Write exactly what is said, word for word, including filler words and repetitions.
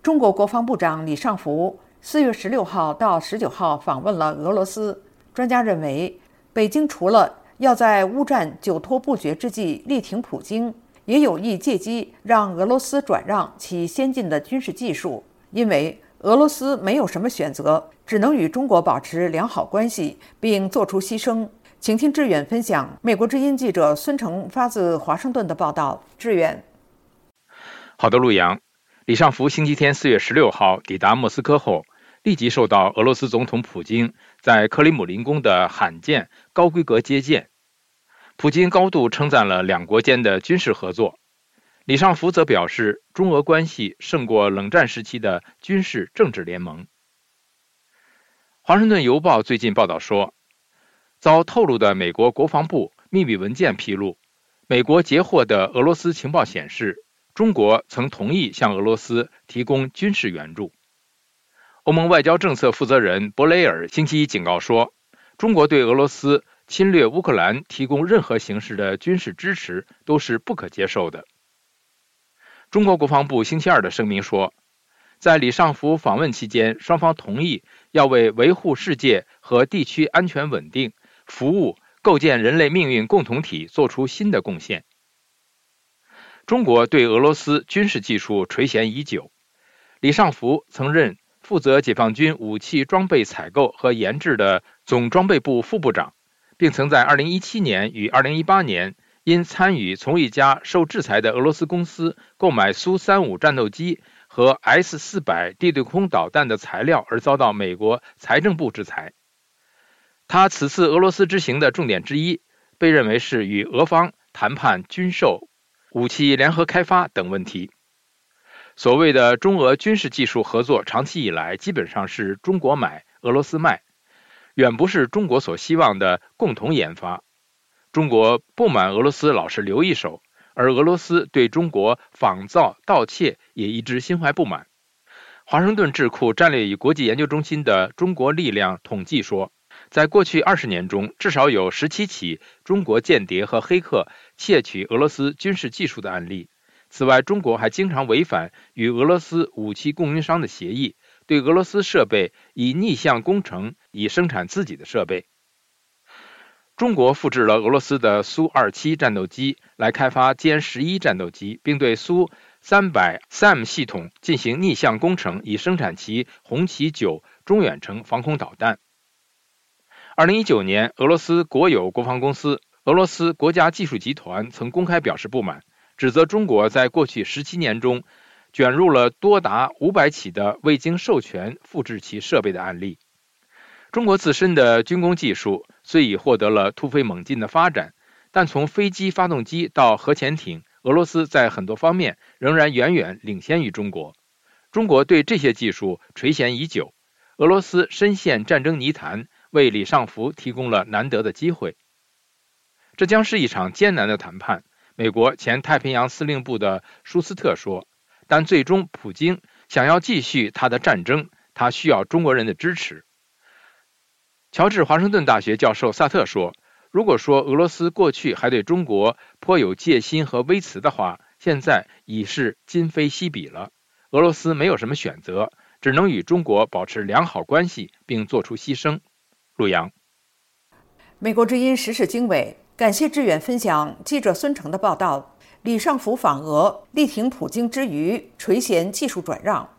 中国国防部长李尚福四月十六号到十九号访问了俄罗斯。专家认为，北京除了要在乌战久拖不决之际力挺普京，也有意借机让俄罗斯转让其先进的军事技术，因为俄罗斯没有什么选择，只能与中国保持良好关系，并做出牺牲。请听志远分享美国之音记者孙成发自华盛顿的报道。志远， 好的，陆阳。李尚福星期天四月十六号抵达莫斯科后，立即受到俄罗斯总统普京在克里姆林宫的罕见高规格接见。普京高度称赞了两国间的军事合作。李尚福则表示，中俄关系胜过冷战时期的军事政治联盟。华盛顿邮报最近报道说，遭透露的美国国防部秘密文件披露，美国截获的俄罗斯情报显示，中国曾同意向俄罗斯提供军事援助。欧盟外交政策负责人博雷尔星期一警告说，中国对俄罗斯侵略乌克兰提供任何形式的军事支持都是不可接受的。中国国防部星期二的声明说，在李尚福访问期间，双方同意要为维护世界和地区安全稳定、服务、构建人类命运共同体做出新的贡献。中国对俄罗斯军事技术垂涎已久。李尚福曾任负责解放军武器装备采购和研制的总装备部副部长，并曾在二零一七年与二零一八年因参与从一家受制裁的俄罗斯公司购买苏三五战斗机和 S 四百 地对空导弹的材料而遭到美国财政部制裁。他此次俄罗斯之行的重点之一，被认为是与俄方谈判军售、武器联合开发等问题。所谓的中俄军事技术合作长期以来基本上是中国买俄罗斯卖，远不是中国所希望的共同研发。中国不满俄罗斯老是留一手，而俄罗斯对中国仿造盗窃也一直心怀不满。华盛顿智库战略与国际研究中心的中国力量统计说，在过去二十年中，至少有十七起中国间谍和黑客窃取俄罗斯军事技术的案例。此外，中国还经常违反与俄罗斯武器供应商的协议，对俄罗斯设备以逆向工程，以生产自己的设备。中国复制了俄罗斯的苏二七战斗机来开发歼十一战斗机，并对苏三百 S A M 系统进行逆向工程，以生产其红旗九中远程防空导弹。二零一九年，俄罗斯国有国防公司俄罗斯国家技术集团曾公开表示不满，指责中国在过去十七年中卷入了多达五百起的未经授权复制其设备的案例。中国自身的军工技术虽已获得了突飞猛进的发展，但从飞机发动机到核潜艇，俄罗斯在很多方面仍然远远领先于中国。中国对这些技术垂涎已久，俄罗斯深陷战争泥潭，为李尚福提供了难得的机会。这将是一场艰难的谈判，美国前太平洋司令部的舒斯特说，但最终普京想要继续他的战争，他需要中国人的支持。乔治华盛顿大学教授萨特说，如果说俄罗斯过去还对中国颇有戒心和微词的话，现在已是今非昔比了。俄罗斯没有什么选择，只能与中国保持良好关系，并做出牺牲。陆阳， 美国之音时事经纬，感谢志远分享记者孙成的报道。李尚福访俄，力挺普京之余，垂涎技术转让。